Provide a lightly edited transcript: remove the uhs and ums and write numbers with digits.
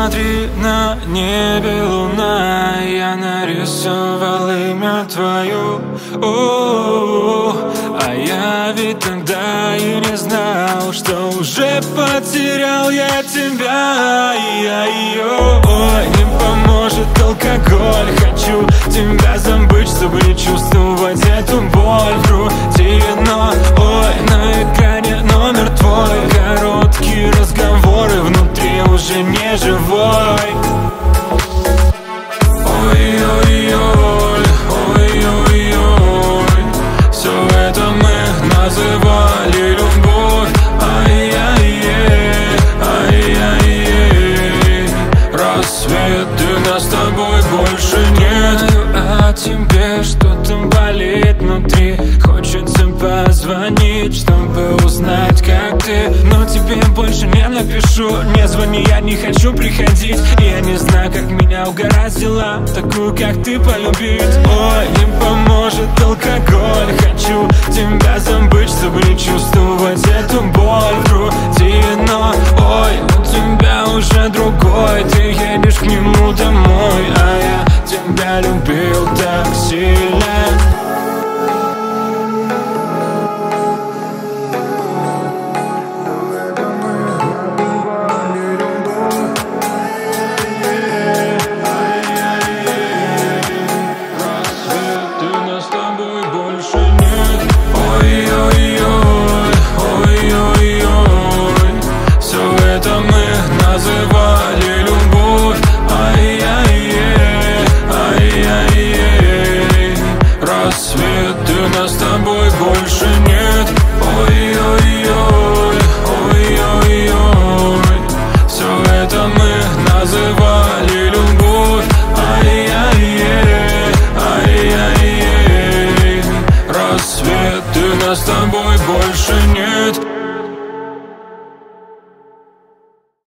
Смотри, на небе луна, я нарисовал имя твое. А я ведь тогда и не знал, что уже потерял я тебя, и я ее. Ой, не поможет алкоголь, хочу тебя забыть, чтобы не чувствовать эту боль в груди. Но, ой, на экране номер твой, короткие разговоры, внутри уже не живой. Ой-ой-ой, ой-ой-ой, все это мы называли любовь. Ай-яй-яй, ай-яй-яй, рассветы, нас с тобой больше нет. А тебе что-то болит внутри, хочется позвонить, чтобы узнать, как ты. Но тебе больше не напишу, не звони, я не хочу приходить. Я не знаю, как меня угораздило такую, как ты, полюбить. Ой, не поможет алкоголь, хочу тебя забыть, чтобы не чувствовать эту боль в груди. Но, ой, у тебя уже другой, ты едешь к нему домой, а я тебя любил так сильно. Называли любовь, ай-яй-яй, ай-яй-яй, рассветы, нас с тобой больше нет. Ой-ой-ой, ой-ой-ой, все это мы называли любовь, ай-яй-яй, ай-яй-яй, рассветы, нас с тобой больше нет.